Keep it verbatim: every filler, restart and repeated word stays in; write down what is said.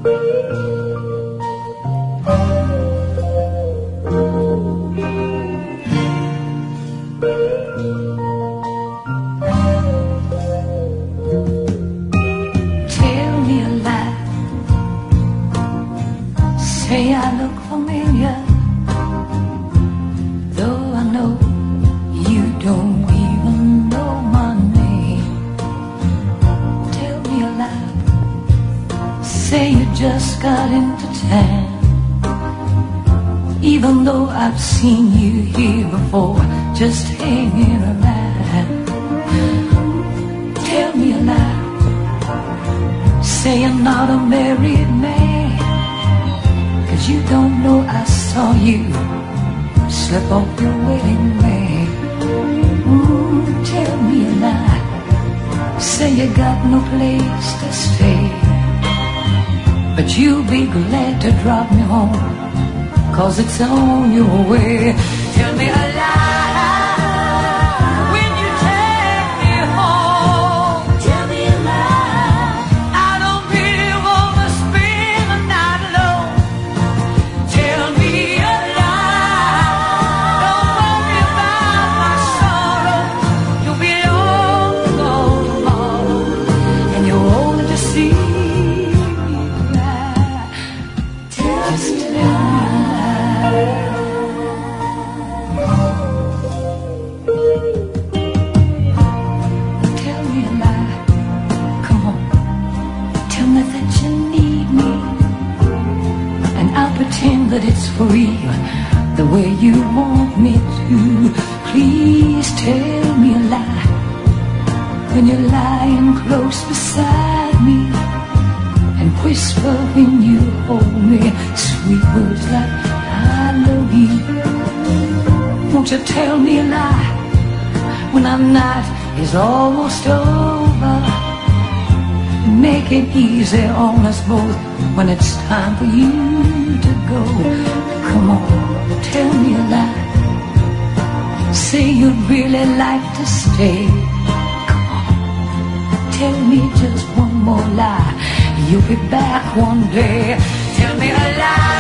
Say I look familiar, though I know you don't even know my name. Tell me a lie, say you just got into town, even though I've seen you here before, just hanging around. Tell me a lie, say you're not a married man, you don't know I saw you slip off your wedding ring. Mm, tell me a lie, say you got no place to stay, but you'll be glad to drop me home, 'cause it's on your way. Tell me a lie, when you take me home. Tell me a lie, I don't really wanna spend the night alone. Tell me a lie, don't worry about my sorrow, you'll be long gone tomorrow, and you're only to see me cry. Just tell me a lie. Tell me a lie, come on, tell me that you need me, and I'll pretend that it's for real, the way you want me to. Please tell me a lie, when you're lying close beside me, and whisper when you hold me sweet words like I love you. Won't you tell me a lie, when our night is almost over, make it easy on us both when it's time for you to go. Come on, tell me a lie, say you'd really like to stay. Come on, tell me just one more lie, you'll be back one day. Tell me a lie.